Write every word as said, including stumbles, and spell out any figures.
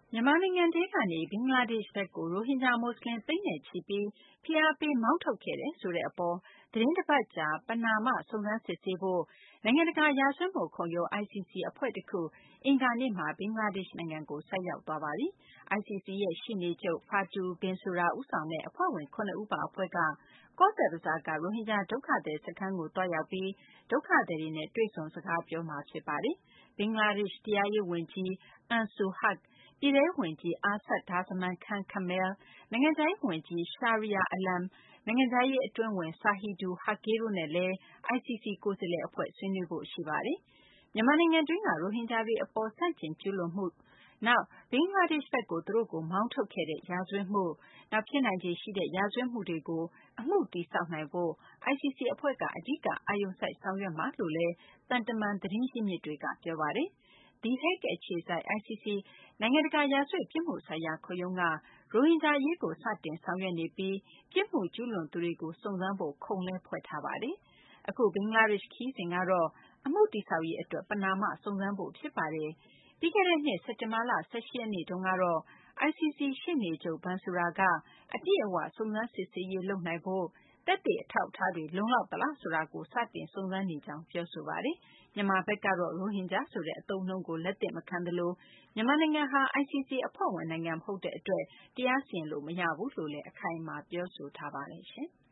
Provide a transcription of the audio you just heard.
မြန်မာနိုင်ငံထဲကနေ ဘင်္ဂလားဒေ့ရှ်ဘက်ကို ရိုဟင်ဂျာ မူဆလင် သိန်းနဲ့ချီပြီး ဖိအားပေး မောင်းထုတ်ခဲ့တယ်ဆိုတဲ့ အပေါ် သီတင်းတပတ်ကြာ ပဏာမ စုံစမ်းစစ်ဆေးဖို့ နိုင်ငံတကာ ရာဇဝတ်မှုခုံရုံး I C C အဖွဲ့တခု အင်္ဂါနေ့မှာ ဘင်္ဂလားဒေ့ရှ်နိုင်ငံကို ဆိုက်ရောက်သွားပါပြီ။ I C C ရဲ့ ရှေ့နေချုပ် Fatou Bensouda ဦးဆောင်တဲ့ အဖွဲ့ဝင် ၇ ဦးပါ အဖွဲ့က ကောဇ့်ဘဇားက ရိုဟင်ဂျာ ဒုက္ခသည် စခန်းကို သွားရောက်ပြီး ဒုက္ခသည်တွေနဲ့ တွေ့ဆုံ စကားပြောမှာ ဖြစ်ပါတယ်။ ဘင်္ဂလားဒေ့ရှ် တရားရေး ဝန်ကြီး Ansar Haq ၊ ပြည်ထဲရေး ဝန်ကြီး Asadud Zaman Khan Kamal ၊ နိုင်ငံခြားရေး ဝန်ကြီး Shahriar Alam ၊ နိုင်ငံခြားရေး အတွင်းဝန် Shahidul Haque တို့နဲ့လည်း I C C ကိုယ်စားလှယ် အဖွဲ့ ဆွေးနွေးဖို့ ရှိပါတယ်။ မြန်မာနိုင်ငံတွင်းက ရိုဟင်ဂျာတွေ အပေါ် ဆန့်ကျင် ကျူးလွန်မှု၊ နောက် ဘင်္ဂလားဒေ့ရှ်ဘက်ကို သူတို့ကို မောင်းထုတ်ခဲ့တဲ့ ရာဇဝတ်မှု၊ နောက် ဖြစ်နိုင်ခြေရှိတဲ့ ရာဇဝတ်မှုတွေကို အမှုတည်ဆောက်နိုင်ဖို့ I C C အဖွဲ့က အဓိက အာရုံစိုက် ဆောင်ရွက်မှာလို့လည်း သံတမန် သတင်းရင်းမြစ်တွေက ပြောပါတယ်။ The Hague အခြေစိုက် I C C နိုင်ငံတကာ ရာဇဝတ် ပြစ်မှုဆိုင်ရာ ခုံရုံးက ရိုဟင်ဂျာ အရေးကို စတင် ဆောင်ရွက်နေပြီး ပြစ်မှုကျူးလွန်သူတွေကို စုံစမ်းဖို့ ခုံလည်း ဖွဲ့ထားပါတယ်။ အခု ဘင်္ဂလားဒေ့ရှ် ခရီးစဉ်ကတော့ အမှုတည်ဆောက်ရေး အတွက် ပဏာမ စုံစမ်းဖို့ ဖြစ်ပါတယ်။ ပြီးခဲ့တဲ့နှစ် စက်တင်ဘာလ ၁၈ ရက်နေ့တုန်းကတော့ I C C ရှေ့နေချုပ် Bensouda က အပြည့်အ၀ စုံစမ်းစစ်ဆေးရေး လုပ်နိုင်ဖို့ သက်သေ အထောက်အထားတွေ လုံလောက်သလားဆိုတာကို စတင် စုံစမ်းနေကြောင်း ပြောဆိုပါတယ်။ မြန်မာဘက်ကတော့ ရိုဟင်ဂျာဆိုတဲ့ အသုံးအနှုန်းကို လက်သင့်မခံသလို မြန်မာနိုင်ငံဟာ I C C အဖွဲ့ဝင် နိုင်ငံ မဟုတ်တဲ့ အတွက် တရားစီရင်လို့ မရဘူးလို့လည်း အခိုင်အမာ ပြောဆိုထားပါတယ်။